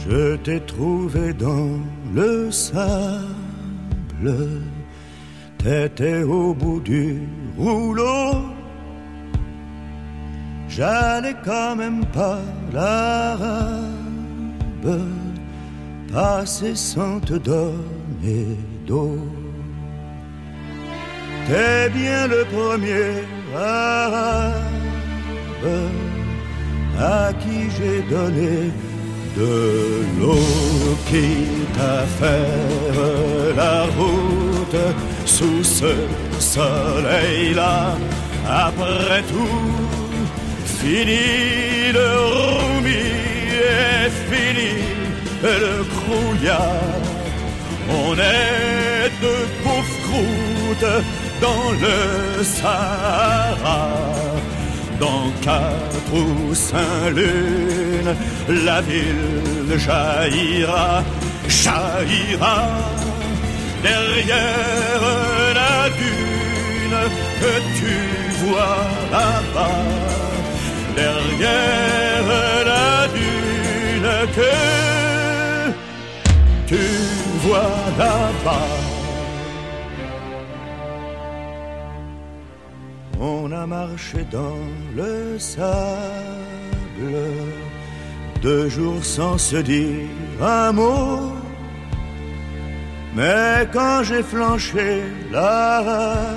Je t'ai trouvé dans le sable, t'étais au bout du rouleau. J'allais quand même pas l'arabe, passer sans te donner d'eau. T'es bien le premier arabe à qui j'ai donné de l'eau, quitte à faire la route sous ce soleil-là. Après tout, fini le roumi et fini le crouillard. On est de pauvres croûtes dans le Sahara. Dans 4 ou 5 lunes, la ville jaillira, jaillira derrière la dune que tu vois là-bas. Derrière la dune que tu vois là-bas. On a marché dans le sable 2 jours sans se dire un mot. Mais quand j'ai flanché l'arabe,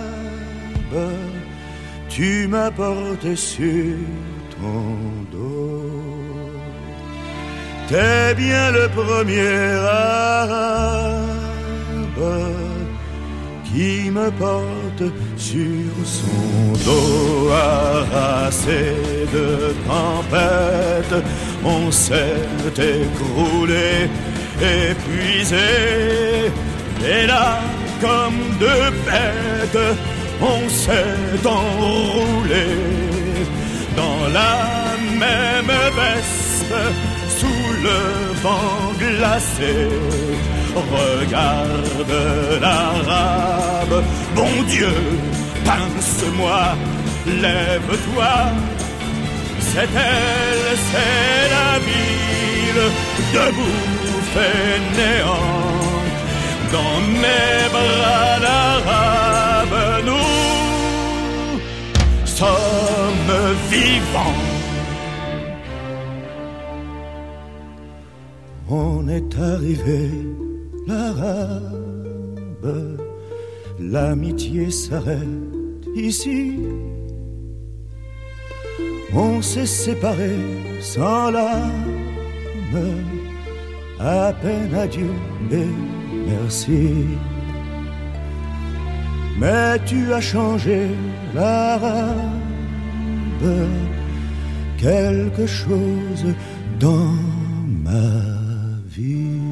tu m'as porté sur ton dos. T'es bien le premier arabe qui me porte sur son dos. Harassé de tempête, on s'est écroulé, épuisé, et là, comme 2 bêtes, on s'est enroulé dans la même veste, sous le vent glacé. Regarde l'arabe, bon Dieu, pince-moi, lève-toi. C'est elle, c'est la ville, debout fainéant. Dans mes bras l'arabe, nous sommes vivants. On est arrivé, l'arabe, l'amitié s'arrête ici. On s'est séparés sans larmes, à peine adieu et merci. Mais tu as changé l'arabe, quelque chose dans ma vie.